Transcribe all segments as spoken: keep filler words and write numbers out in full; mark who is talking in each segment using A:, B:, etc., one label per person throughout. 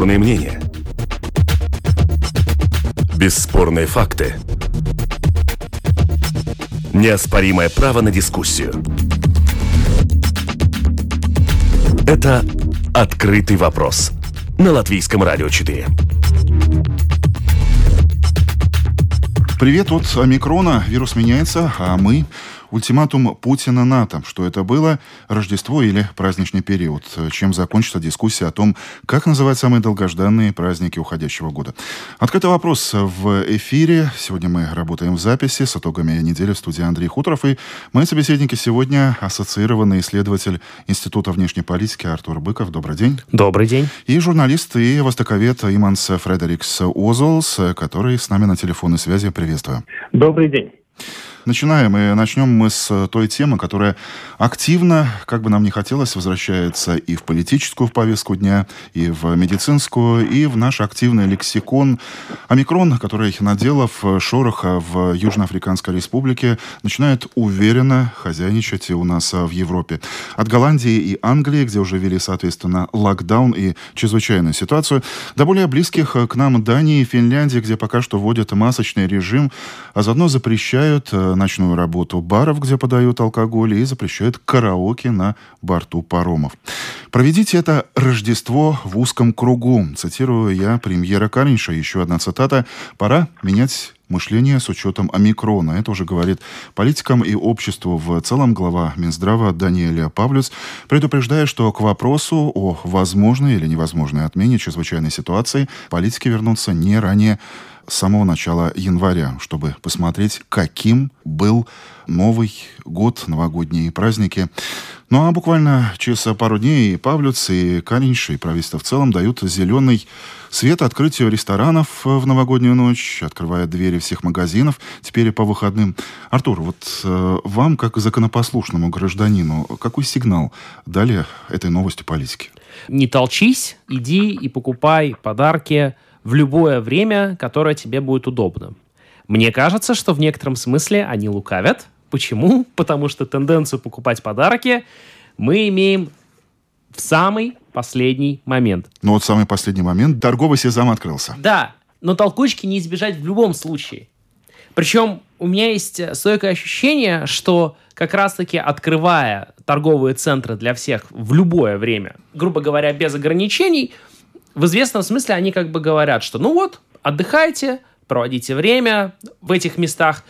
A: Бесспорные мнения. Бесспорные факты. Неоспоримое право на дискуссию. Это «Открытый вопрос» на Латвийском радио четыре.
B: Привет от омикрона. Вирус меняется, а мы... Ультиматум Путина НАТО. Что это было? Рождество или праздничный период? Чем закончится дискуссия о том, как называть самые долгожданные праздники уходящего года? Открытый вопрос в эфире. Сегодня мы работаем в записи с итогами недели в студии Андрей Хуторов. И мои собеседники сегодня ассоциированный исследователь Института внешней политики Артур Быков. Добрый день.
C: Добрый день.
B: И журналист и востоковед Иманс Фредерикс Озолс, который с нами на телефонной связи. Приветствую.
D: Добрый день.
B: Начинаем, и начнем мы с той темы, которая активно, как бы нам ни хотелось, возвращается и в политическую в повестку дня, и в медицинскую, и в наш активный лексикон. Омикрон, который, наделав шороха в Южноафриканской республике, начинает уверенно хозяйничать и у нас в Европе. От Голландии и Англии, где уже ввели, соответственно, локдаун и чрезвычайную ситуацию, до более близких к нам Дании и Финляндии, где пока что вводят масочный режим, а заодно запрещают ночную работу баров, где подают алкоголь, и запрещают караоке на борту паромов. «Проведите это Рождество в узком кругу», цитирую я премьера Каринша. Еще одна цитата. «Пора менять мышление с учетом омикрона». Это уже говорит политикам и обществу в целом глава Минздрава Даниэль Павлюц, предупреждая, что к вопросу о возможной или невозможной отмене чрезвычайной ситуации политики вернутся не ранее с самого начала января, чтобы посмотреть, каким был Новый год, новогодние праздники. Ну а буквально через пару дней и Павлюц, и Каринш, и правительство в целом дают зеленый свет открытию ресторанов в новогоднюю ночь, открывая двери всех магазинов, теперь и по выходным. Артур, вот э, вам, как законопослушному гражданину, какой сигнал дали этой новостью политики?
C: Не толчись, иди и покупай подарки в любое время, которое тебе будет удобно. Мне кажется, что в некотором смысле они лукавят. Почему? Потому что тенденцию покупать подарки мы имеем в самый последний момент.
B: Ну вот в самый последний момент торговый сезон открылся.
C: Да, но толкучки не избежать в любом случае. Причем у меня есть стойкое ощущение, что как раз-таки открывая торговые центры для всех в любое время, грубо говоря, без ограничений, в известном смысле они как бы говорят, что ну вот, отдыхайте, проводите время в этих местах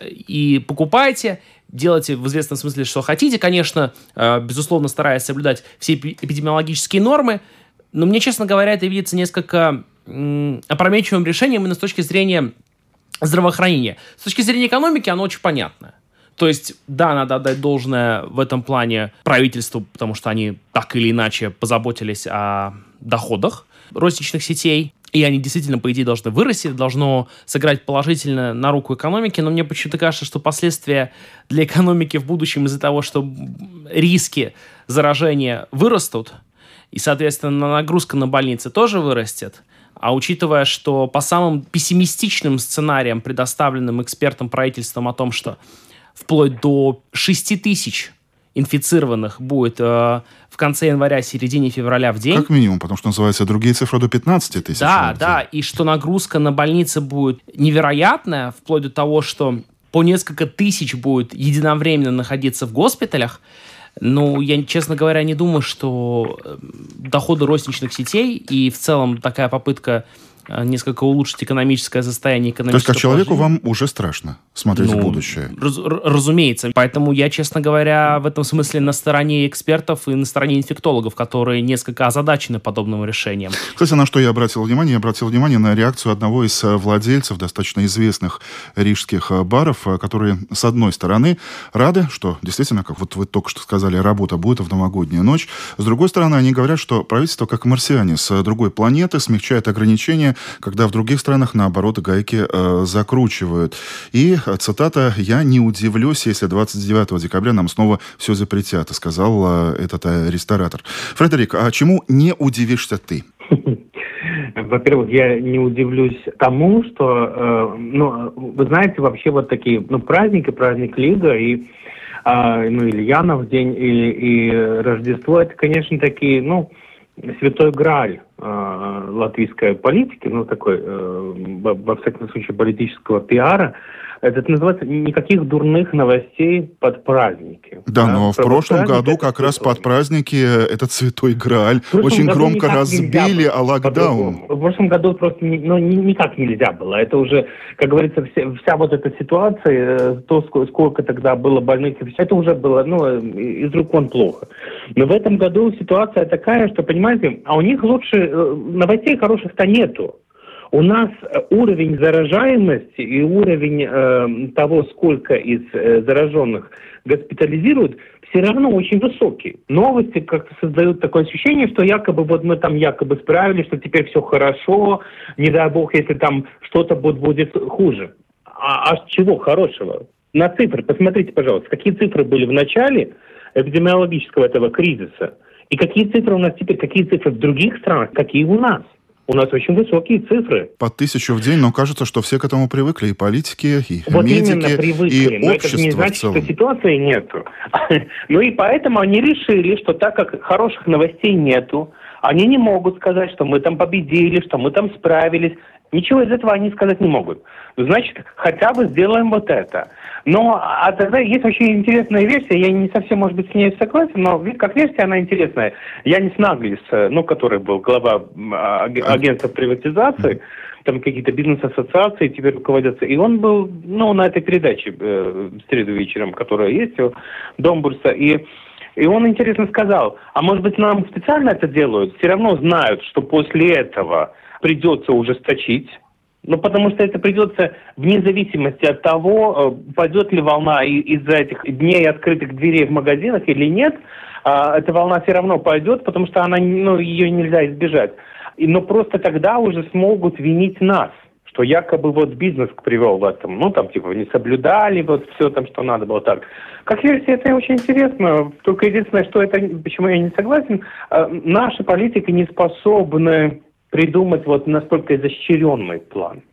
C: и покупайте, делайте в известном смысле, что хотите. Конечно, безусловно, стараясь соблюдать все эпидемиологические нормы, но мне, честно говоря, это видится несколько опрометчивым решением именно с точки зрения здравоохранения. С точки зрения экономики оно очень понятно. То есть, да, надо отдать должное в этом плане правительству, потому что они так или иначе позаботились о доходах розничных сетей, и они действительно, по идее, должны вырасти, должно сыграть положительно на руку экономики, но мне почему-то кажется, что последствия для экономики в будущем из-за того, что риски заражения вырастут, и, соответственно, нагрузка на больницы тоже вырастет, а учитывая, что по самым пессимистичным сценариям, предоставленным экспертам правительством о том, что вплоть до шести тысяч инфицированных будет э, в конце января, середине февраля в день.
B: Как минимум, потому что называются другие цифры до пятнадцати тысяч.
C: Да, да, и что нагрузка на больницы будет невероятная, вплоть до того, что по несколько тысяч будет единовременно находиться в госпиталях. Ну, я, честно говоря, не думаю, что доходы розничных сетей и в целом такая попытка несколько улучшить экономическое состояние.
B: То есть, как человеку вам уже страшно смотреть ну, в будущее?
C: Раз, разумеется. Поэтому я, честно говоря, в этом смысле на стороне экспертов и на стороне инфектологов, которые несколько озадачены подобным решением.
B: Кстати, на что я обратил внимание? Я обратил внимание на реакцию одного из владельцев достаточно известных рижских баров, которые, с одной стороны, рады, что действительно, как вот вы только что сказали, работа будет в новогоднюю ночь. С другой стороны, они говорят, что правительство, как марсиане с другой планеты, смягчает ограничения, когда в других странах, наоборот, гайки э, закручивают. И, цитата, «Я не удивлюсь, если двадцать девятого декабря нам снова все запретят», сказал э, этот э, ресторатор. Фредерик, а чему не удивишься ты?
D: Во-первых, я не удивлюсь тому, что, э, ну, вы знаете, вообще вот такие, ну, праздники, праздник Лига и, э, ну, Ильянов день, и, и Рождество, это, конечно, такие, ну, святой Грааль э, латвийской политики, ну, такой, э, во, во всяком случае, политического пиара, это называется «никаких дурных новостей под праздники».
B: Да, да, но в прошлом году как раз
D: святой.
B: под праздники этот святой Грааль очень громко разбили о локдаун.
D: В прошлом году просто ну, никак нельзя было. Это уже, как говорится, вся, вся вот эта ситуация, то, сколько тогда было больных, это уже было ну, из рук вон плохо. Но в этом году ситуация такая, что, понимаете, а у них лучше новостей хороших-то нету. У нас уровень заражаемости и уровень э, того, сколько из э, зараженных госпитализируют, все равно очень высокий. Новости как-то создают такое ощущение, что якобы вот мы там якобы справились, что теперь все хорошо, не дай бог, если там что-то будет, будет хуже. А, а чего хорошего? На цифры, посмотрите, пожалуйста, какие цифры были в начале эпидемиологического этого кризиса, и какие цифры у нас теперь, какие цифры в других странах, какие у нас. У нас очень высокие цифры.
B: По тысячу в день, но кажется, что все к этому привыкли. И политики, и
D: вот
B: медики,
D: привыкли.
B: и
D: но
B: общество
D: это не значит,
B: в целом.
D: что ситуации нету. Ну и поэтому они решили, что так как хороших новостей нету, они не могут сказать, что мы там победили, что мы там справились. Ничего из этого они сказать не могут. Значит, хотя бы сделаем вот это. Но а тогда есть очень интересная версия, я не совсем, может быть, с ней согласен, но как версия она интересная. Янис Наглис, ну, который был глава агентства приватизации, там какие-то бизнес-ассоциации теперь руководятся, и он был, ну, на этой передаче э, в среду вечером, которая есть у Домбурса, и И он интересно сказал, а может быть нам специально это делают, все равно знают, что после этого придется ужесточить, ну потому что это придется вне зависимости от того, пойдет ли волна из-за этих дней открытых дверей в магазинах или нет, эта волна все равно пойдет, потому что она, ну, ее нельзя избежать. Но просто тогда уже смогут винить нас, что якобы вот бизнес привел в этом, ну там типа не соблюдали вот все там, что надо было так. Как версия, это очень интересно, только единственное, что это, почему я не согласен, э, наши политики не способны придумать вот настолько изощренный план.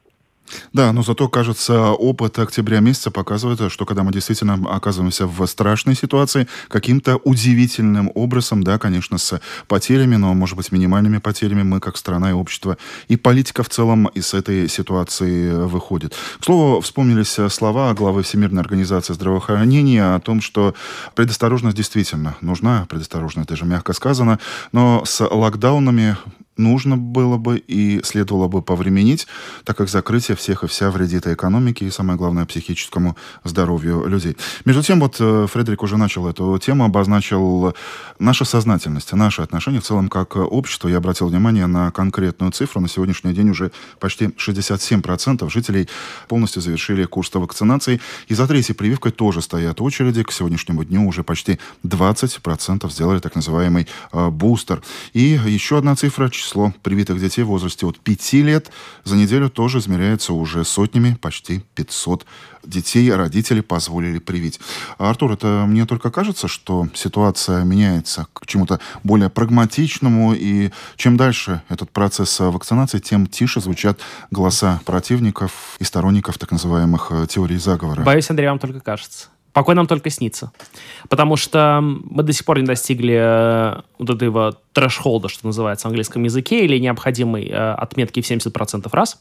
B: Да, но зато, кажется, опыт октября месяца показывает, что когда мы действительно оказываемся в страшной ситуации, каким-то удивительным образом, да, конечно, с потерями, но, может быть, минимальными потерями, мы, как страна и общество, и политика в целом из этой ситуации выходит. К слову, вспомнились слова главы Всемирной организации здравоохранения о том, что предосторожность действительно нужна, предосторожность даже мягко сказано, но с локдаунами нужно было бы и следовало бы повременить, так как закрытие всех и вся вредит экономике и, самое главное, психическому здоровью людей. Между тем, вот Фредерик уже начал эту тему, обозначил наша сознательность, наши отношения в целом как общество. Я обратил внимание на конкретную цифру. На сегодняшний день уже почти шестьдесят семь процентов жителей полностью завершили курс вакцинации. И за третьей прививкой тоже стоят очереди. К сегодняшнему дню уже почти двадцать процентов сделали так называемый э, бустер. И еще одна цифра. Число привитых детей в возрасте от пяти лет за неделю тоже измеряется уже сотнями, почти пятьсот детей родители позволили привить. Артур, это мне только кажется, что ситуация меняется к чему-то более прагматичному, и чем дальше этот процесс вакцинации, тем тише звучат голоса противников и сторонников так называемых теорий заговора.
C: Боюсь, Андрей, вам только кажется. Покой нам только снится. Потому что мы до сих пор не достигли э, вот этого трэш-холда, что называется в английском языке, или необходимой э, отметки в семьдесят процентов раз.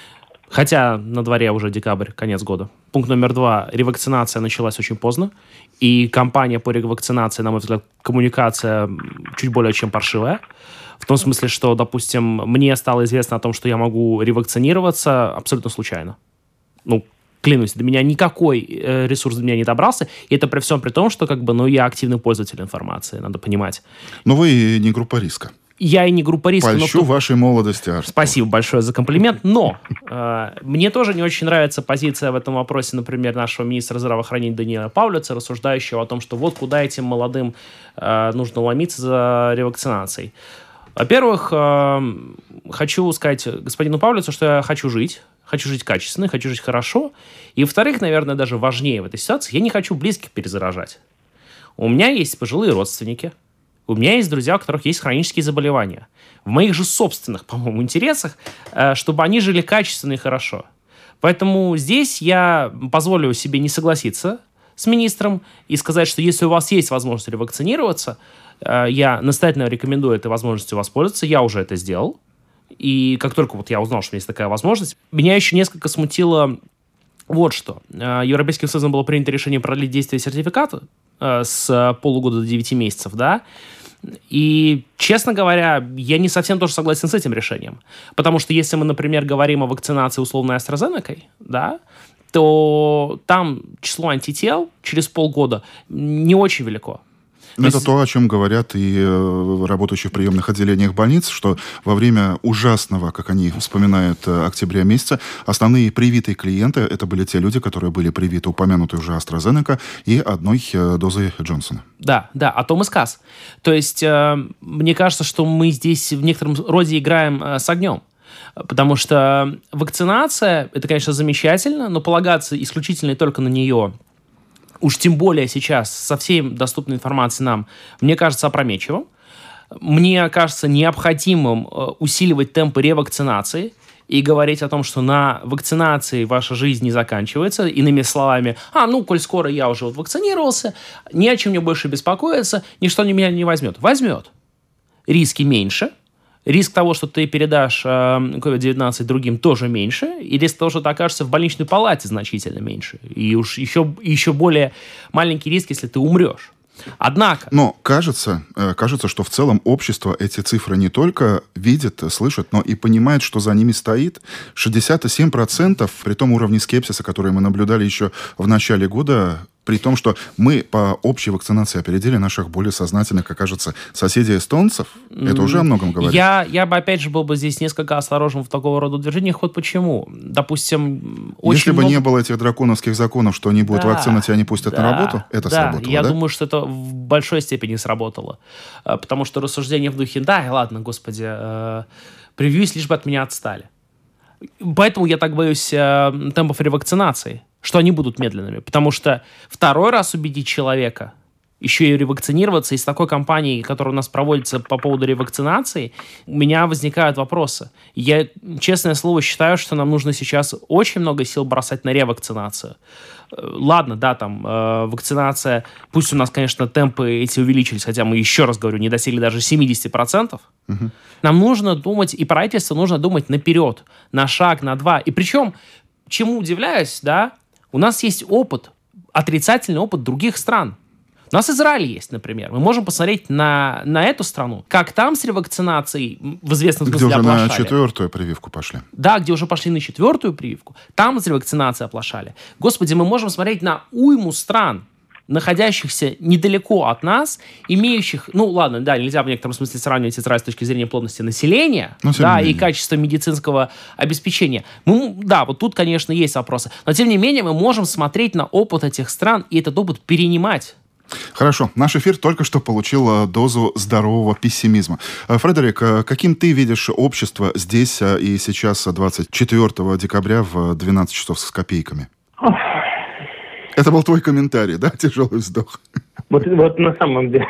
C: Хотя на дворе уже декабрь, конец года. Пункт номер два. Ревакцинация началась очень поздно. И кампания по ревакцинации, на мой взгляд, коммуникация чуть более чем паршивая. В том смысле, что, допустим, мне стало известно о том, что я могу ревакцинироваться абсолютно случайно. Ну, клянусь, до меня никакой э, ресурс до меня не добрался. И это при всем при том, что как бы, ну, я активный пользователь информации, надо понимать.
B: Но вы не группа риска.
C: Я и не группа риска.
B: Польщу но... вашей молодости, Артур.
C: Спасибо большое за комплимент. Но э, мне тоже не очень нравится позиция в этом вопросе, например, нашего министра здравоохранения Даниила Паулюса, рассуждающего о том, что вот куда этим молодым э, нужно ломиться за ревакцинацией. Во-первых, э, хочу сказать господину Паулюсу, что я хочу жить. Хочу жить качественно, хочу жить хорошо. И, во-вторых, наверное, даже важнее в этой ситуации, я не хочу близких перезаражать. У меня есть пожилые родственники. У меня есть друзья, у которых есть хронические заболевания. В моих же собственных, по-моему, интересах, чтобы они жили качественно и хорошо. Поэтому здесь я позволю себе не согласиться с министром и сказать, что если у вас есть возможность ревакцинироваться, Я настоятельно рекомендую этой возможностью воспользоваться. Я уже это сделал. И как только вот я узнал, что есть такая возможность, меня еще несколько смутило вот что. Европейским Союзом было принято решение продлить действие сертификата с полугода до девяти месяцев, да. И, честно говоря, я не совсем тоже согласен с этим решением. Потому что если мы, например, говорим о вакцинации условной AstraZeneca, да, то там число антител через полгода не очень велико.
B: То это есть... то, о чем говорят и э, работающие в приемных отделениях больниц, что во время ужасного, как они вспоминают, э, октября месяца, основные привитые клиенты, это были те люди, которые были привиты упомянутой уже AstraZeneca и одной э, дозой Джонсона.
C: Да, да, о том и сказ. То есть, э, мне кажется, что мы здесь в некотором роде играем э, с огнем. Потому что вакцинация, это, конечно, замечательно, но полагаться исключительно и только на нее... Уж тем более сейчас со всей доступной информацией нам, мне кажется, опрометчивым. Мне кажется необходимым усиливать темпы ревакцинации и говорить о том, что на вакцинации ваша жизнь не заканчивается. Иными словами, а, ну, коль скоро я уже вот вакцинировался, ни о чем мне больше беспокоиться, ничто меня не возьмет. Возьмет. Риски меньше. Риск того, что ты передашь э, ковид девятнадцать другим, тоже меньше. И риск того, что ты окажешься в больничной палате, значительно меньше. И уж еще, еще более маленький риск, если ты умрешь. Однако...
B: Но кажется, кажется, что в целом общество эти цифры не только видит, слышит, но и понимает, что за ними стоит. шестьдесят семь процентов при том уровне скепсиса, который мы наблюдали еще в начале года, при том, что мы по общей вакцинации опередили наших более сознательных, как кажется, соседей эстонцев. Это уже о многом говорит.
C: Я, я бы, опять же, был бы здесь несколько осторожен в такого рода движениях. Вот почему. Допустим, очень
B: Если
C: много...
B: бы не было этих драконовских законов, что не будет да, вакцины, тебя не пустят
C: да,
B: на работу, это
C: да,
B: сработало,
C: я
B: да?
C: думаю, что это в большой степени сработало. Потому что рассуждение в духе, да, ладно, господи, э, привьюсь, лишь бы от меня отстали. Поэтому я так боюсь э, темпов ревакцинации, что они будут медленными. Потому что второй раз убедить человека, еще и ревакцинироваться из такой кампании, которая у нас проводится по поводу ревакцинации, у меня возникают вопросы. Я, честное слово, считаю, что нам нужно сейчас очень много сил бросать на ревакцинацию. Ладно, да, там, э, вакцинация, пусть у нас, конечно, темпы эти увеличились, хотя мы, еще раз говорю, не достигли даже семьдесят процентов. Угу. Нам нужно думать, и правительству нужно думать наперед, на шаг, на два. И причем, чему удивляюсь, да, у нас есть опыт, отрицательный опыт других стран. У нас Израиль есть, например. Мы можем посмотреть на, на эту страну. Как там с ревакцинацией в известном смысле
B: где уже
C: оплошали.
B: На четвертую прививку пошли.
C: Да, где уже пошли на четвертую прививку. Там с ревакцинацией оплошали. Господи, мы можем смотреть на уйму стран, находящихся недалеко от нас, имеющих, ну ладно, да, нельзя в некотором смысле сравнивать Израиль с точки зрения плотности населения,
B: но,
C: да, и качества медицинского обеспечения. Мы, да, вот тут, конечно, есть вопросы. Но, тем не менее, мы можем смотреть на опыт этих стран и этот опыт перенимать.
B: Хорошо. Наш эфир только что получил дозу здорового пессимизма. Фредерик, каким ты видишь общество здесь и сейчас, двадцать четвёртого декабря в двенадцать часов с копейками? Это был твой комментарий, да? Тяжелый вздох.
D: Вот, вот на самом деле.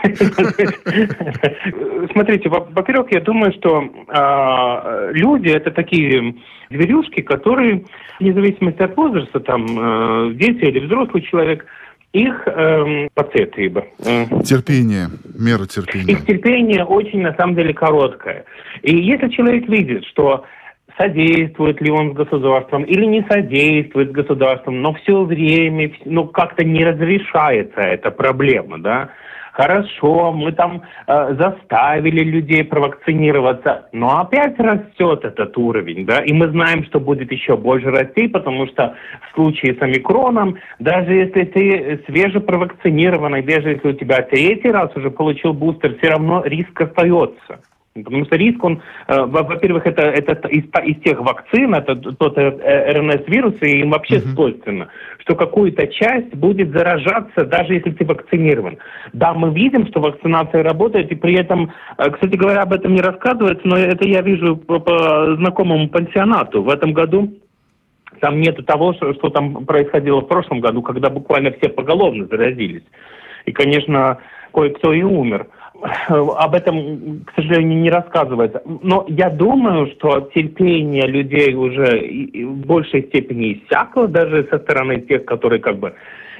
D: Смотрите, во-первых, я думаю, что э, люди — это такие зверюшки, которые, вне зависимости от возраста, там, э, дети или взрослый человек, их э, пациенты.
B: Терпение, мера терпения.
D: Их терпение очень, на самом деле, короткое. И если человек видит, что содействует ли он с государством или не содействует с государством, но все время, ну, как-то не разрешается эта проблема, да. Хорошо, мы там э, заставили людей провакцинироваться, но опять растет этот уровень, да, и мы знаем, что будет еще больше расти, потому что в случае с омикроном, даже если ты свежепровакцинированный, даже если у тебя третий раз уже получил бустер, все равно риск остается. Потому что риск, он, э, во-первых, это, это из, из тех вакцин, это тот эр эн эс-вирус, и им вообще uh-huh. свойственно, что какую-то часть будет заражаться, даже если ты вакцинирован. Да, мы видим, что вакцинация работает, и при этом, э, кстати говоря, об этом не рассказывается, но это я вижу по, по знакомому пансионату. В этом году там нету того, что, что там происходило в прошлом году, когда буквально все поголовно заразились. И, конечно, кое-кто и умер. Об этом, к сожалению, не рассказывается. Но я думаю, что терпение людей уже в большей степени иссякло, даже со стороны тех, которые как бы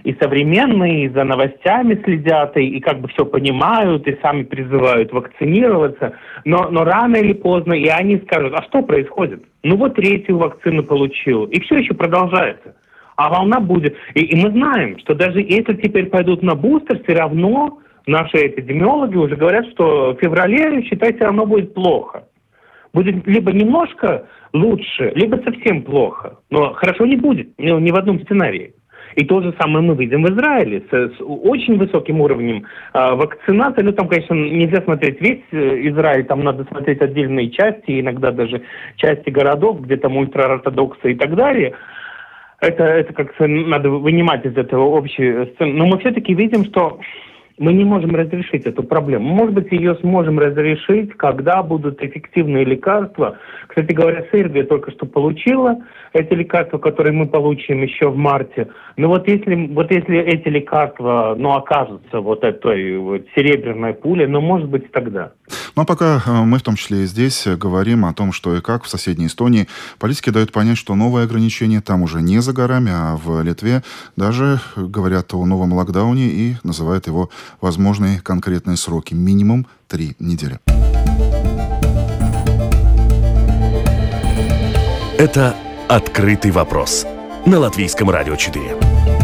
D: и современные, и за новостями следят, и, и как бы все понимают, и сами призывают вакцинироваться, но, но рано или поздно и они скажут, а что происходит? Ну вот третью вакцину получил, и все еще продолжается. А волна будет. И, и мы знаем, что даже если теперь пойдут на бустер, все равно наши эпидемиологи уже говорят, что в феврале, считай, все равно будет плохо. Будет либо немножко лучше, либо совсем плохо. Но хорошо не будет, ни, ни в одном сценарии. И то же самое мы видим в Израиле с, с очень высоким уровнем э, вакцинации. Ну, там, конечно, нельзя смотреть весь э, Израиль, там надо смотреть отдельные части, иногда даже части городов, где там ультраортодоксы и так далее. Это, это как-то надо вынимать из этого общей сцены. Но мы все-таки видим, что мы не можем разрешить эту проблему. Может быть, ее сможем разрешить, когда будут эффективные лекарства. Кстати говоря, Сербия только что получила эти лекарства, которые мы получим еще в марте. Но вот если, вот если эти лекарства, ну, окажутся вот этой вот серебряной пулей, ну, может быть, тогда.
B: Ну, а пока мы, в том числе и здесь, говорим о том, что и как в соседней Эстонии политики дают понять, что новые ограничения там уже не за горами, а в Литве даже говорят о новом локдауне и называют его возможные конкретные сроки. Минимум три недели.
A: Это «Открытый вопрос» на Латвийском радио четыре.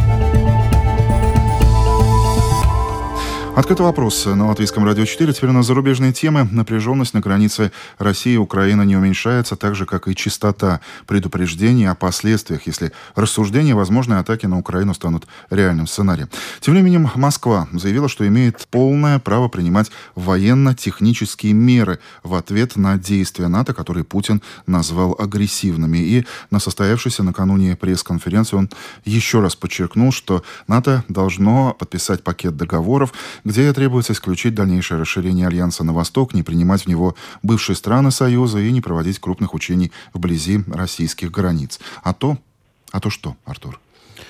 B: Открытый вопрос на Латвийском радио четыре. Теперь у нас зарубежные темы. Напряженность на границе России и Украины не уменьшается, так же, как и частота предупреждений о последствиях, если рассуждения о возможной атаке на Украину станут реальным сценарием. Тем временем Москва заявила, что имеет полное право принимать военно-технические меры в ответ на действия НАТО, которые Путин назвал агрессивными. И на состоявшейся накануне пресс-конференции он еще раз подчеркнул, что НАТО должно подписать пакет договоров, где требуется исключить дальнейшее расширение Альянса на восток, не принимать в него бывшие страны Союза и не проводить крупных учений вблизи российских границ. А то, а то что, Артур?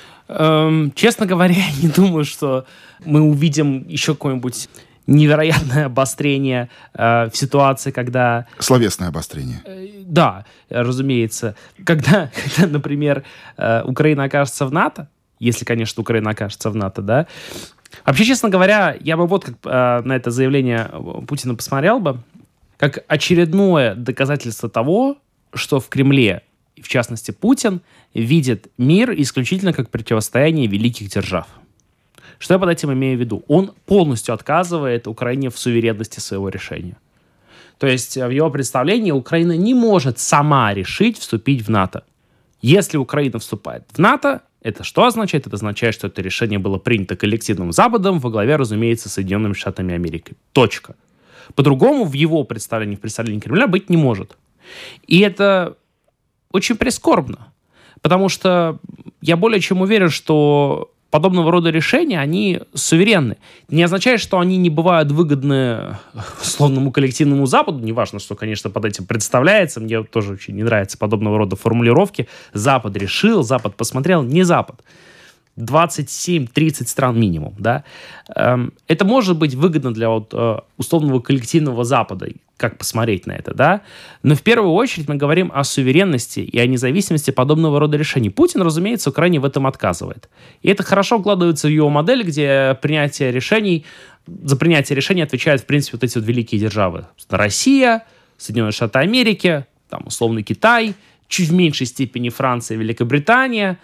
C: Эм, честно говоря, я не думаю, что мы увидим еще какое-нибудь невероятное обострение э, в ситуации, когда...
B: Словесное обострение.
C: Э, да, разумеется. Когда, когда например, э, Украина окажется в НАТО, если, конечно, Украина окажется в НАТО, да. Вообще, честно говоря, я бы вот как э, на это заявление Путина посмотрел бы, как очередное доказательство того, что в Кремле, и в частности Путин, видит мир исключительно как противостояние великих держав. Что я под этим имею в виду? Он полностью отказывает Украине в суверенности своего решения. То есть в его представлении Украина не может сама решить вступить в НАТО. Если Украина вступает в НАТО, это что означает? Это означает, что это решение было принято коллективным Западом во главе, разумеется, Соединенными Штатами Америки. Точка. По-другому в его представлении, в представлении Кремля быть не может. И это очень прискорбно. Потому что я более чем уверен, что подобного рода решения, они суверенны. Не означает, что они не бывают выгодны условному коллективному Западу. Неважно, что, конечно, под этим представляется. Мне тоже очень не нравятся подобного рода формулировки. Запад решил, Запад посмотрел. Не Запад. двадцать семь тридцать стран минимум. Да? Это может быть выгодно для вот, условного коллективного Запада. Как посмотреть на это, да? Но в первую очередь мы говорим о суверенности и о независимости подобного рода решений. Путин, разумеется, Украине в этом отказывает. И это хорошо укладывается в его модель, где принятие решений, за принятие решений отвечают, в принципе, вот эти вот великие державы. Россия, Соединенные Штаты Америки, там, условно, Китай, чуть в меньшей степени Франция, Великобритания.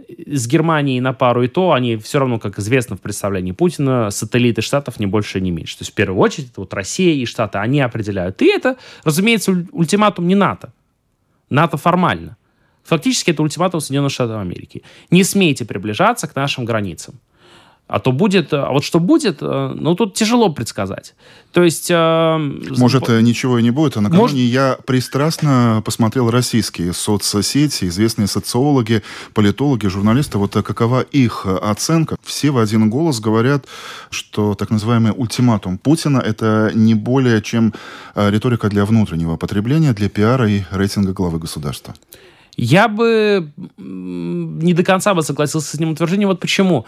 C: С Германией на пару и то, они все равно, как известно в представлении Путина, сателлиты Штатов не больше, не меньше. То есть, в первую очередь, это вот Россия и Штаты, они определяют. И это, разумеется, ультиматум не НАТО. НАТО формально. Фактически, это ультиматум Соединенных Штатов Америки. Не смейте приближаться к нашим границам. А то будет... А вот что будет, ну, тут тяжело предсказать. То есть... Э,
B: Может,
C: сп...
B: ничего и не будет. А накануне
C: Может...
B: я пристрастно посмотрел российские соцсети, известные социологи, политологи, журналисты. Вот какова их оценка? Все в один голос говорят, что так называемый ультиматум Путина — это не более чем риторика для внутреннего потребления, для пиара и рейтинга главы государства.
C: Я бы не до конца бы согласился с ним утверждением. Вот почему.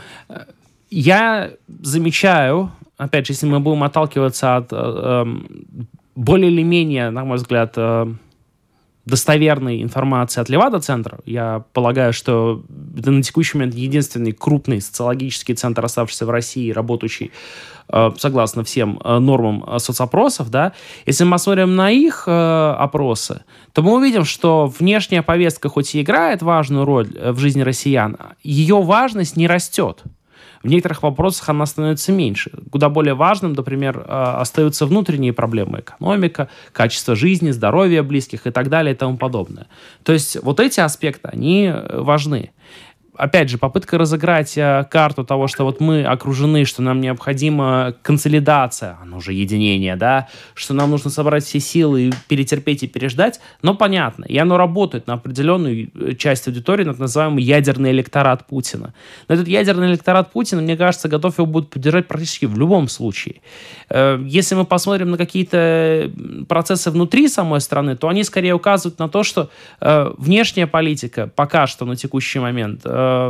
C: Я замечаю, опять же, если мы будем отталкиваться от э, более или менее, на мой взгляд, э, достоверной информации от Левада-центра. Я полагаю, что это на текущий момент единственный крупный социологический центр, оставшийся в России, работающий согласно всем нормам соцопросов, да. Если мы посмотрим на их опросы, то мы увидим, что внешняя повестка хоть и играет важную роль в жизни россиян, ее важность не растет. В некоторых вопросах она становится меньше. Куда более важным, например, остаются внутренние проблемы: экономика, качество жизни, здоровье близких и так далее и тому подобное. То есть вот эти аспекты, они важны. Опять же, попытка разыграть карту того, что вот мы окружены, что нам необходима консолидация, оно же единение, да, что нам нужно собрать все силы и перетерпеть и переждать, но понятно, и оно работает на определенную часть аудитории, на так называемый ядерный электорат Путина. Но этот ядерный электорат Путина, мне кажется, готов его будет поддержать практически в любом случае. Если мы посмотрим на какие-то процессы внутри самой страны, то они скорее указывают на то, что внешняя политика пока что на текущий момент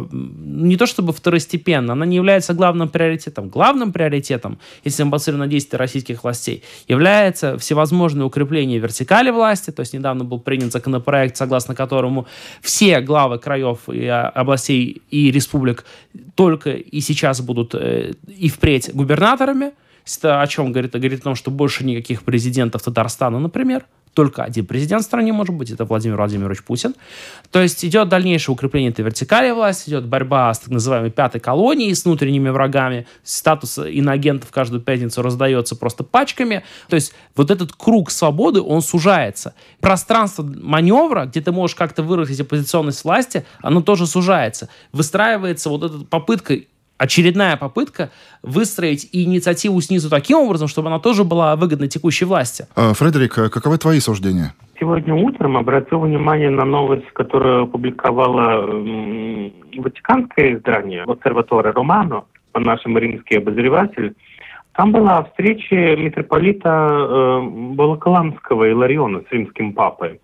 C: не то чтобы второстепенно, она не является главным приоритетом. Главным приоритетом, если мы посмотрим на действия российских властей, является всевозможное укрепление вертикали власти. То есть недавно был принят законопроект, согласно которому все главы краев и областей и республик только и сейчас будут и впредь губернаторами. Это о чем говорит? Говорит о том, что больше никаких президентов Татарстана, например. Только один президент в стране может быть, это Владимир Владимирович Путин. То есть идет дальнейшее укрепление этой вертикали власти, идет борьба с так называемой пятой колонией, с внутренними врагами, статус иноагентов каждую пятницу раздается просто пачками. То есть вот этот круг свободы, он сужается. Пространство маневра, где ты можешь как-то выразить оппозиционность власти, оно тоже сужается. Выстраивается вот эта попытка, очередная попытка выстроить инициативу снизу таким образом, чтобы она тоже была выгодна текущей власти.
B: Фредерик, каковы твои суждения?
D: Сегодня утром обратил внимание на новость, которую опубликовало м, ватиканское издание «Обсерваторе Романо», по-нашему римский обозреватель. Там была встреча митрополита э, Волоколамского Илариона с римским папой.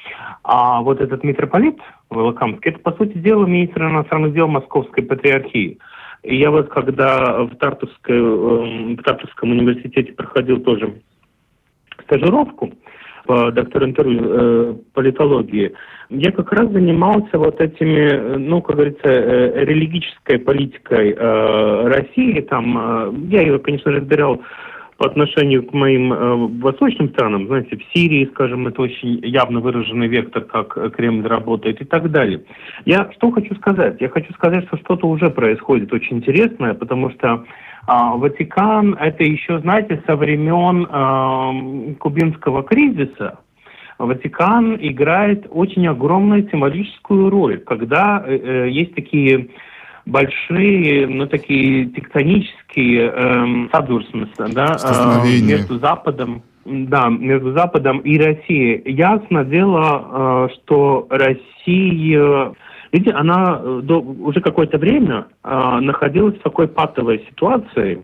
D: А вот этот митрополит Волоколамский, это, по сути дела, министр иностранных дел Московской патриархии. И я вот, когда в, Тартовской, в Тартовском университете проходил тоже стажировку по докторантуре э, политологии, я как раз занимался вот этими, ну, как говорится, э, религической политикой э, России. Там, э, я ее, конечно, разбирал по отношению к моим э, восточным странам, знаете, в Сирии, скажем, это очень явно выраженный вектор, как Кремль работает и так далее. Я что хочу сказать? Я хочу сказать, что что-то уже происходит очень интересное, потому что э, Ватикан, это еще, знаете, со времен э, кубинского кризиса, Ватикан играет очень огромную символическую роль, когда э, есть такие большие, ну, такие тектонические эм, да, э, между Западом, да, между Западом и Россией. Ясно дело, э, что Россия, видите, она до, уже какое-то время э, находилась в такой патовой ситуации,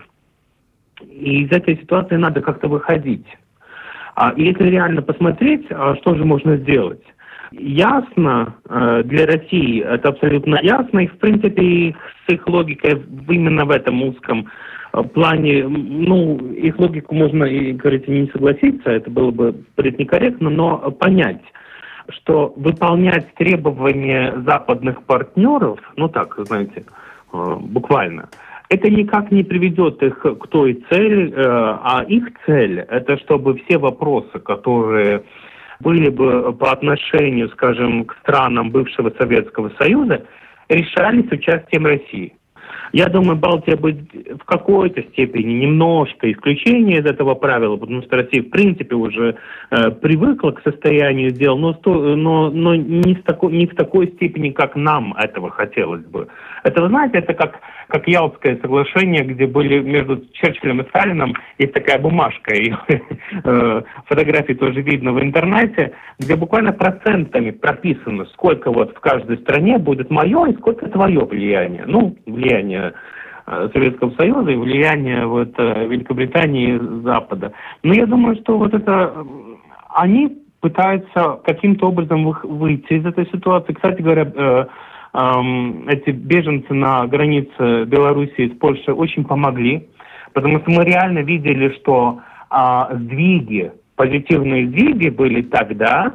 D: и из этой ситуации надо как-то выходить. А, и если реально посмотреть, а, что же можно сделать? Ясно э, для России, это абсолютно ясно, и в принципе с их логикой именно в этом узком э, плане, ну, их логику можно, и, говорите, не согласиться, это было бы некорректно, но понять, что выполнять требования западных партнеров, ну так, знаете, э, буквально, это никак не приведет их к той цели, э, а их цель, это чтобы все вопросы, которые были бы по отношению, скажем, к странам бывшего Советского Союза, решались с участием России. Я думаю, Балтия будет в какой-то степени немножко исключение из этого правила, потому что Россия, в принципе, уже э, привыкла к состоянию дел, но, но, но не, в такой, не в такой степени, как нам этого хотелось бы. Это, вы знаете, это как, как Ялтское соглашение, где были между Черчиллем и Сталином, есть такая бумажка, и э, фотографии тоже видно в интернете, где буквально процентами прописано, сколько вот в каждой стране будет мое и сколько твое влияние. Ну, влияние Советского Союза и влияние вот, Великобритании и Запада. Но я думаю, что вот это они пытаются каким-то образом выйти из этой ситуации. Кстати говоря, э, э, эти беженцы на границе Белоруссии с Польшей очень помогли, потому что мы реально видели, что э, сдвиги, позитивные сдвиги были тогда,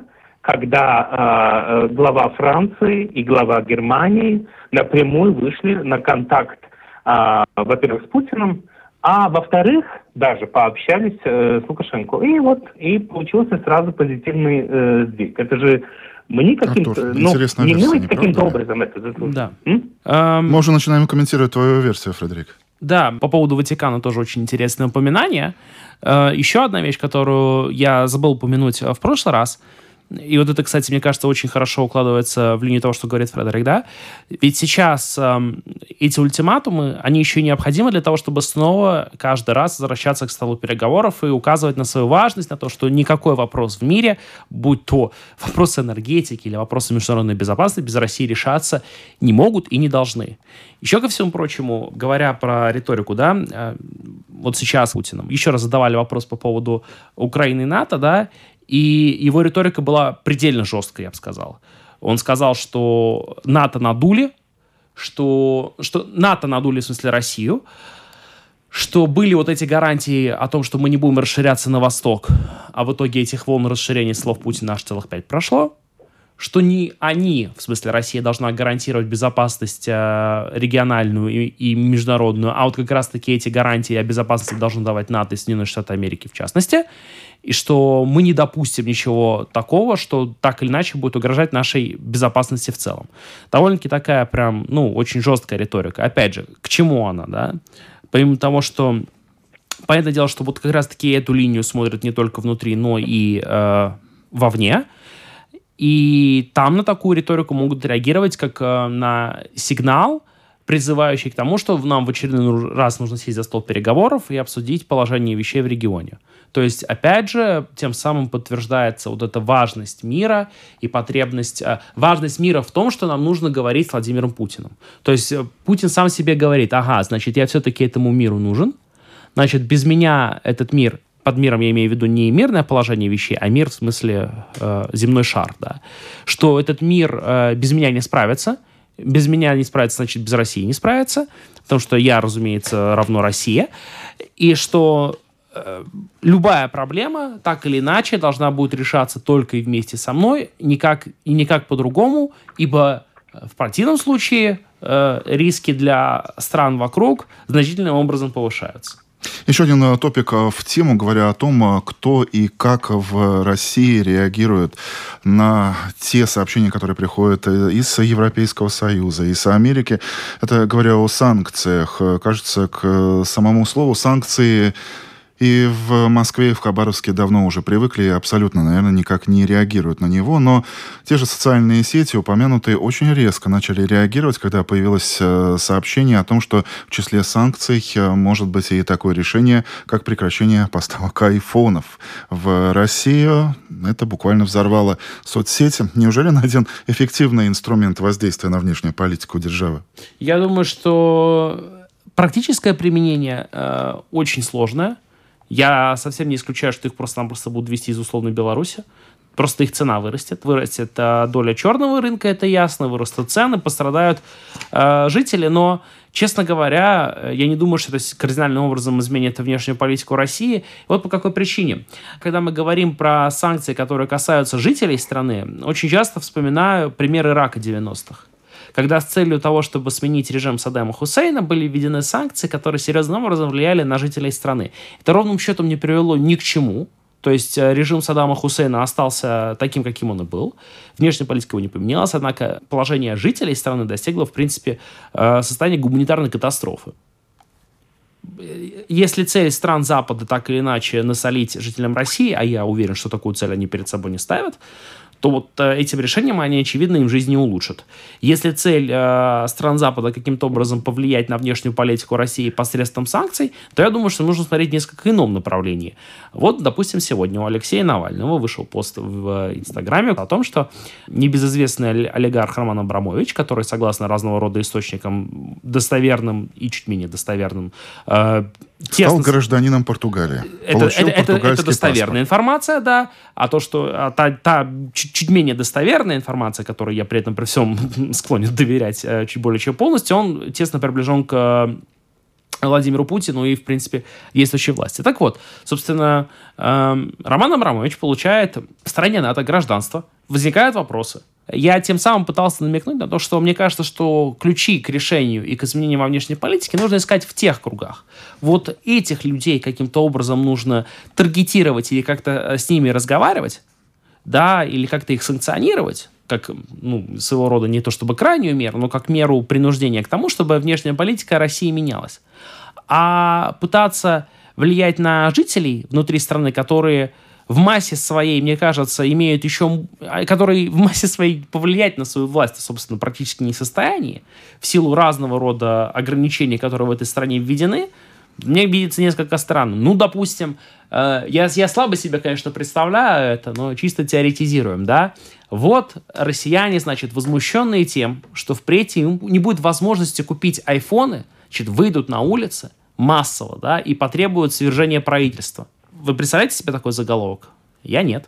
D: когда э, глава Франции и глава Германии напрямую вышли на контакт, э, во-первых, с Путиным, а во-вторых, даже пообщались э, с Лукашенко. И вот и получился сразу позитивный э, сдвиг. Это же мы никаким,
B: Артур,
D: ну,
B: интересная
D: не
B: версия,
D: мы
B: не
D: каким-то
B: правда ли?
D: образом это заслужили.
C: Да.
D: М?
C: Эм,
B: Мы уже начинаем комментировать твою версию, Фредерик.
C: Да, по поводу Ватикана тоже очень интересное упоминание. Э, Еще одна вещь, которую я забыл упомянуть в прошлый раз, и вот это, кстати, мне кажется, очень хорошо укладывается в линию того, что говорит Фредерик, да? Ведь сейчас эм, эти ультиматумы, они еще и необходимы для того, чтобы снова каждый раз возвращаться к столу переговоров и указывать на свою важность, на то, что никакой вопрос в мире, будь то вопросы энергетики или вопросы международной безопасности, без России решаться не могут и не должны. Еще ко всему прочему, говоря про риторику, да, э, вот сейчас Путиным еще раз задавали вопрос по поводу Украины и НАТО, да, и его риторика была предельно жесткой, я бы сказал. Он сказал, что НАТО надули, что, что НАТО надули, в смысле, Россию, что были вот эти гарантии о том, что мы не будем расширяться на восток, а в итоге этих волн расширения слов Путина аж целых пять прошло, что не они, в смысле Россия, должна гарантировать безопасность э, региональную и, и международную, а вот как раз-таки эти гарантии о безопасности должны давать НАТО и Соединенные Штаты Америки в частности, и что мы не допустим ничего такого, что так или иначе будет угрожать нашей безопасности в целом. Довольно-таки такая прям, ну, очень жесткая риторика. Опять же, к чему она, да? Помимо того, что понятное дело, что вот как раз-таки эту линию смотрят не только внутри, но и э, вовне. И там на такую риторику могут реагировать как э, на сигнал, призывающий к тому, что нам в очередной раз нужно сесть за стол переговоров и обсудить положение вещей в регионе. То есть, опять же, тем самым подтверждается вот эта важность мира и потребность, э, важность мира в том, что нам нужно говорить с Владимиром Путиным. То есть э, Путин сам себе говорит: ага, значит, я все-таки этому миру нужен, значит, без меня этот мир... Под миром я имею в виду не мирное положение вещей, а мир в смысле э, земной шар, да. Что этот мир э, без меня не справится, без меня не справится, значит, без России не справится, потому что я, разумеется, равно Россия, и что э, любая проблема, так или иначе, должна будет решаться только и вместе со мной, никак, и никак по-другому, ибо в противном случае э, риски для стран вокруг значительным образом повышаются.
B: Еще один топик в тему, говоря о том, кто и как в России реагирует на те сообщения, которые приходят из Европейского Союза, из Америки. Это говоря о санкциях. Кажется, к самому слову санкции и в Москве, и в Хабаровске давно уже привыкли и абсолютно, наверное, никак не реагируют на него. Но те же социальные сети, упомянутые, очень резко начали реагировать, когда появилось сообщение о том, что в числе санкций может быть и такое решение, как прекращение поставок айфонов в Россию. Это буквально взорвало соцсети. Неужели найден эффективный инструмент воздействия на внешнюю политику державы?
C: Я думаю, что практическое применение э, очень сложное. Я совсем не исключаю, что их просто-напросто будут везти из условной Беларуси. Просто их цена вырастет. Вырастет э, доля черного рынка, это ясно. Вырастут цены, пострадают э, жители. Но, честно говоря, я не думаю, что это кардинальным образом изменит внешнюю политику России. Вот по какой причине. Когда мы говорим про санкции, которые касаются жителей страны, очень часто вспоминаю пример Ирака девяностых. Когда с целью того, чтобы сменить режим Саддама Хусейна, были введены санкции, которые серьезным образом влияли на жителей страны. Это ровным счетом не привело ни к чему. То есть режим Саддама Хусейна остался таким, каким он и был. Внешняя политика его не поменялась, однако положение жителей страны достигло, в принципе, состояния гуманитарной катастрофы. Если цель стран Запада так или иначе насолить жителям России, а я уверен, что такую цель они перед собой не ставят, то вот э, этим решением они, очевидно, им жизнь не улучшат. Если цель э, стран Запада каким-то образом повлиять на внешнюю политику России посредством санкций, то я думаю, что нужно смотреть в несколько ином направлении. Вот, допустим, сегодня у Алексея Навального вышел пост в Инстаграме о том, что небезызвестный олигарх Роман Абрамович, который, согласно разного рода источникам достоверным и чуть менее достоверным, э,
B: стал гражданином Португалии.
C: Это, это, это, это достоверная паспорт. Информация, да. А то, что а та, та чуть, чуть менее достоверная информация, которой я при этом при всем склонен доверять чуть более чем полностью, он тесно приближен к Владимиру Путину и, в принципе, действующей власти. Так вот, собственно, э, Роман Абрамович получает в стране НАТО гражданство. Возникают вопросы. Я тем самым пытался намекнуть на то, что мне кажется, что ключи к решению и к изменению во внешней политике нужно искать в тех кругах. Вот этих людей каким-то образом нужно таргетировать или как-то с ними разговаривать, да, или как-то их санкционировать, как, ну, своего рода не то чтобы крайнюю меру, но как меру принуждения к тому, чтобы внешняя политика России менялась. А пытаться влиять на жителей внутри страны, которые в массе своей, мне кажется, имеют еще... которые в массе своей повлиять на свою власть, собственно, практически не в состоянии, в силу разного рода ограничений, которые в этой стране введены, мне видится несколько странным. Ну, допустим, э, я, я слабо себе, конечно, представляю это, но чисто теоретизируем, да. Вот россияне, значит, возмущенные тем, что впредь им не будет возможности купить айфоны, значит, выйдут на улицы массово, да, и потребуют свержения правительства. Вы представляете себе такой заголовок? Я нет.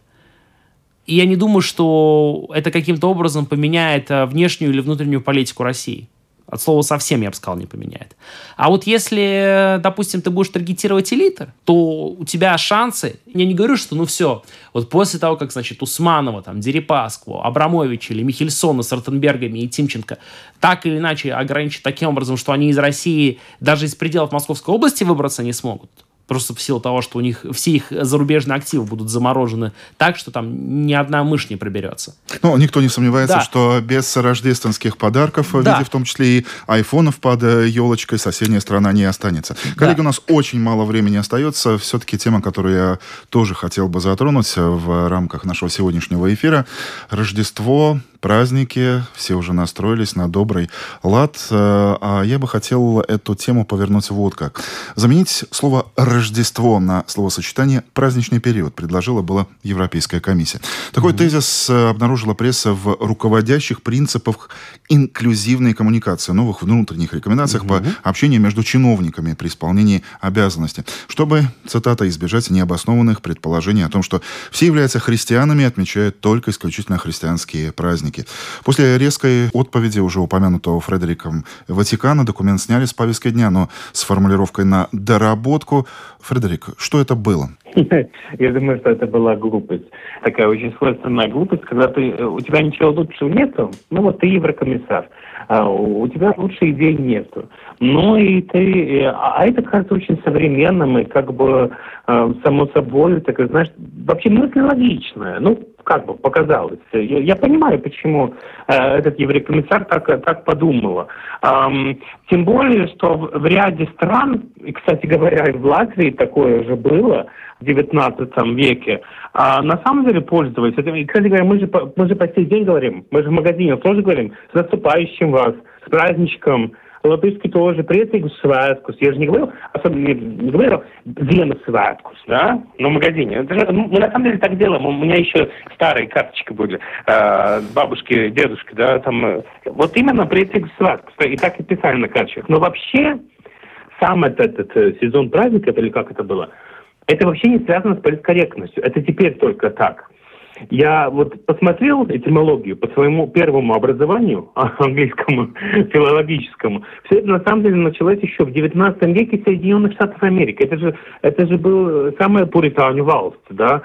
C: И я не думаю, что это каким-то образом поменяет внешнюю или внутреннюю политику России. От слова совсем, я бы сказал, не поменяет. А вот если, допустим, ты будешь таргетировать элиты, то у тебя шансы... Я не говорю, что ну все, вот после того, как, значит, Усманова, там, Дерипаскову, Абрамовича или Михельсона с Ротенбергами и Тимченко так или иначе ограничат таким образом, что они из России даже из пределов Московской области выбраться не смогут, просто в силу того, что у них все их зарубежные активы будут заморожены так, что там ни одна мышь не проберется.
B: Ну, никто не сомневается,
C: да.
B: что без рождественских подарков, в
C: да.
B: виде в том числе и айфонов под елочкой, соседняя страна не останется. Коллеги, да. у нас очень мало времени остается. Все-таки тема, которую я тоже хотел бы затронуть в рамках нашего сегодняшнего эфира. Рождество, праздники, все уже настроились на добрый лад. А я бы хотел эту тему повернуть вот как. Заменить слово «Рождество» на словосочетание «праздничный период» предложила была Европейская комиссия. Такой mm-hmm. тезис обнаружила пресса в руководящих принципах инклюзивной коммуникации, новых внутренних рекомендациях mm-hmm. по общению между чиновниками при исполнении обязанностей, чтобы, цитата, избежать необоснованных предположений о том, что все являются христианами и отмечают только исключительно христианские праздники. После резкой отповеди уже упомянутого Фредериком Ватикана документ сняли с повестки дня, но с формулировкой на доработку. Фредерик, что это было?
D: Я думаю, что это была глупость. Такая очень свойственная глупость, когда ты, у тебя ничего лучшего нету, ну вот ты еврокомиссар, а у тебя лучшей идей нету. Ну и ты, а это кажется очень современным и как бы само собой, так знаешь, вообще мысль логичная. Ну, как бы показалось. Я, я понимаю, почему э, этот еврокомиссар так, так подумала. Эм, тем более, что в, в ряде стран, и, кстати говоря, и в Латвии такое же было в девятнадцатом веке, а на самом деле пользовались этим. И, кстати говоря, мы же, мы же по сей день говорим, мы же в магазинах тоже говорим, с наступающим вас, с праздничком. Латышский тоже приятный святкус. Я же не говорил, особенно не говорил Ziemassvētkus, да, но в магазине. Это же, мы на самом деле так делаем. У меня еще старые карточки были, э, бабушки, дедушки, да, там. Э, вот именно приятный святкус. И так и писали на карточках. Но вообще сам этот, этот сезон праздников, или как это было, это вообще не связано с политкорректностью. Это теперь только так. Я вот посмотрел этимологию по своему первому образованию, английскому, филологическому. Все это на самом деле началось еще в девятнадцатом веке Соединенных Штатов Америки. Это же, это же был самая пуританная власть, да,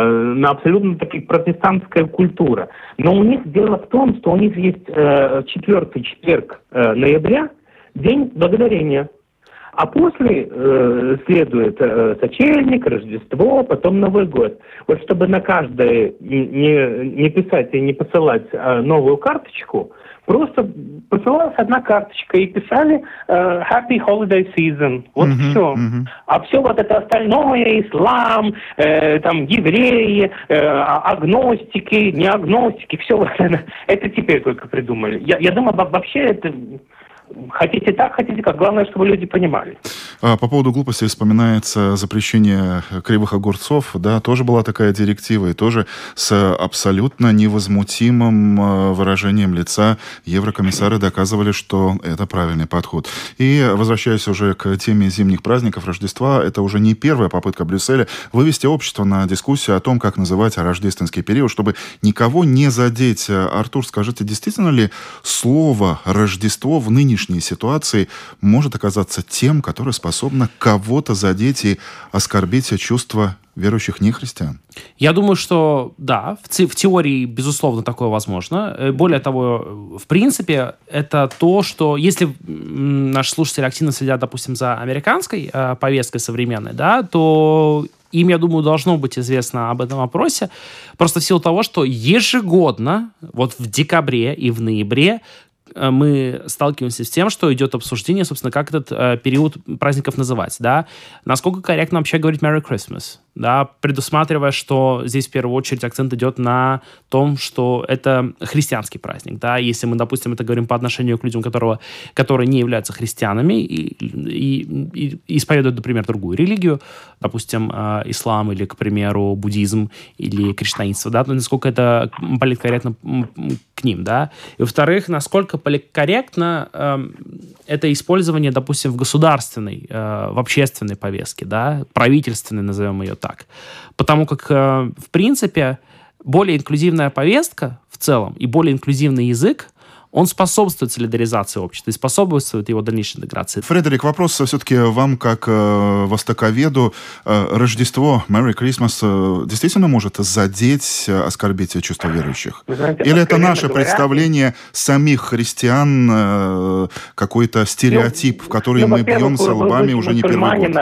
D: на абсолютно такая протестантская культура. Но у них дело в том, что у них есть четвертый четверг ноября, день благодарения. А после э, следует э, сочельник, Рождество, потом Новый год. Вот чтобы на каждое не, не писать и не посылать э, новую карточку, просто посылалась одна карточка и писали э, Happy Holiday Season. Вот mm-hmm, все. Mm-hmm. А все вот это остальное, ислам, э, там евреи, э, агностики, не агностики, все вот это, это теперь только придумали. Я, я думаю, вообще это... Хотите так, хотите как. Главное, чтобы люди понимали.
B: По поводу глупости вспоминается запрещение кривых огурцов. Да, тоже была такая директива, и тоже с абсолютно невозмутимым выражением лица еврокомиссары доказывали, что это правильный подход. И возвращаясь уже к теме зимних праздников Рождества, это уже не первая попытка Брюсселя вывести общество на дискуссию о том, как называть рождественский период, чтобы никого не задеть. Артур, скажите, действительно ли слово «Рождество» в нынешней ситуации может оказаться тем, которое способно кого-то задеть и оскорбить чувства верующих нехристиан?
C: Я думаю, что да, в, те, в теории, безусловно, такое возможно. Более того, в принципе, это то, что если наши слушатели активно следят, допустим, за американской э, повесткой современной, да, то им, я думаю, должно быть известно об этом вопросе. Просто в силу того, что ежегодно, вот в декабре и в ноябре, мы сталкиваемся с тем, что идет обсуждение, собственно, как этот э, период праздников называть, да. Насколько корректно вообще говорить Merry Christmas, да, предусматривая, что здесь в первую очередь акцент идет на том, что это христианский праздник, да. Если мы, допустим, это говорим по отношению к людям, которого, которые не являются христианами и, и, и, и исповедуют, например, другую религию, допустим, э, ислам или, к примеру, буддизм или кришнаитство, да, то насколько это политкорректно к ним, да. И, во-вторых, насколько политкорректно э, это использование, допустим, в государственной, э, в общественной повестке, да, правительственной, назовем ее так. Потому как, э, в принципе, более инклюзивная повестка в целом и более инклюзивный язык, он способствует солидаризации общества и способствует его дальнейшей интеграции.
B: Фредерик, вопрос все-таки вам, как э, востоковеду. Э, Рождество, Merry Christmas, э, действительно может задеть, оскорбить чувства верующих? Знаете, или это наше говоря, представление самих христиан, э, какой-то стереотип, ну, в который ну, мы бьемся лбами уже не первый год?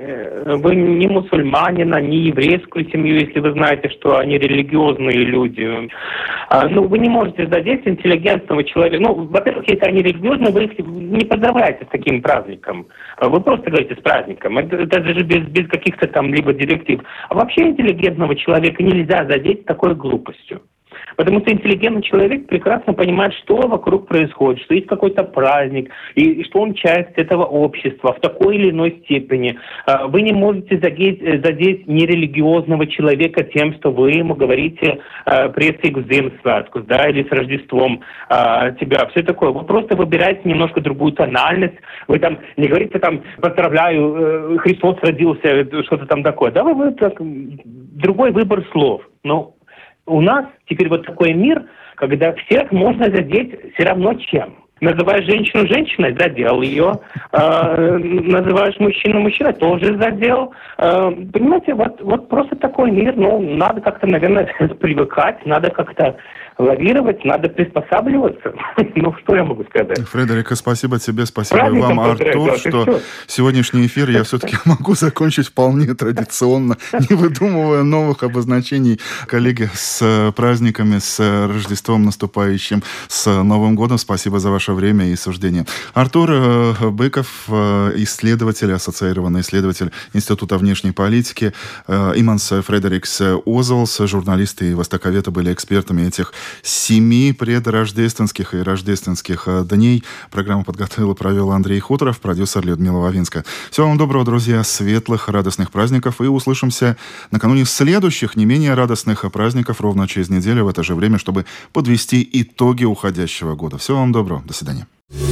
D: Вы не мусульманина, не еврейскую семью, если вы знаете, что они религиозные люди. Ну, вы не можете задеть интеллигентного человека. Ну, во-первых, если они религиозные, вы их не поздравляете с таким праздником. Вы просто говорите с праздником. Это даже без, без каких-то там либо директив. А вообще интеллигентного человека нельзя задеть такой глупостью. Потому что интеллигентный человек прекрасно понимает, что вокруг происходит, что есть какой-то праздник, и, и что он часть этого общества в такой или иной степени. Вы не можете задеть, задеть нерелигиозного человека тем, что вы ему говорите «приецик зим святкус», да, или «с Рождеством тебя». Все такое. Вы просто выбираете немножко другую тональность. Вы там не говорите там «поздравляю, Христос родился», что-то там такое. Да, вы, вы так, другой выбор слов. Но у нас теперь вот такой мир, когда всех можно задеть все равно чем. Называешь женщину женщиной, задел ее. Э, называешь мужчину мужчиной, тоже задел. Э, понимаете, вот, вот просто такой мир. Ну, надо как-то, наверное, привыкать, надо как-то лавировать, надо приспосабливаться. Ну, что я могу сказать?
B: Фредерик, спасибо тебе, спасибо Праздником вам, Артур, что все. Сегодняшний эфир я все-таки могу закончить вполне традиционно, не выдумывая новых обозначений. Коллеги, с праздниками, с Рождеством наступающим, с Новым годом. Спасибо за ваше время и суждение. Артур Быков, исследователь, ассоциированный исследователь Института внешней политики, Иманс Фредерикс Озолс, журналисты и востоковеды были экспертами этих семи предрождественских и рождественских дней. Программу подготовил и провел Андрей Хуторов, продюсер Людмила Вавинска. Всего вам доброго, друзья, светлых, радостных праздников, и услышимся накануне следующих, не менее радостных праздников ровно через неделю в это же время, чтобы подвести итоги уходящего года. Всего вам доброго, до свидания.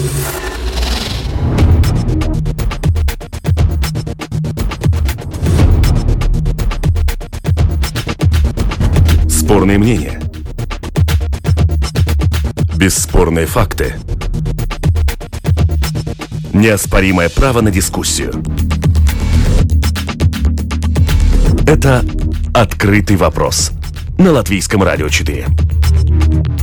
A: Спорные мнения. Бесспорные факты. Неоспоримое право на дискуссию. Это «Открытый вопрос» на Латвийском радио четыре.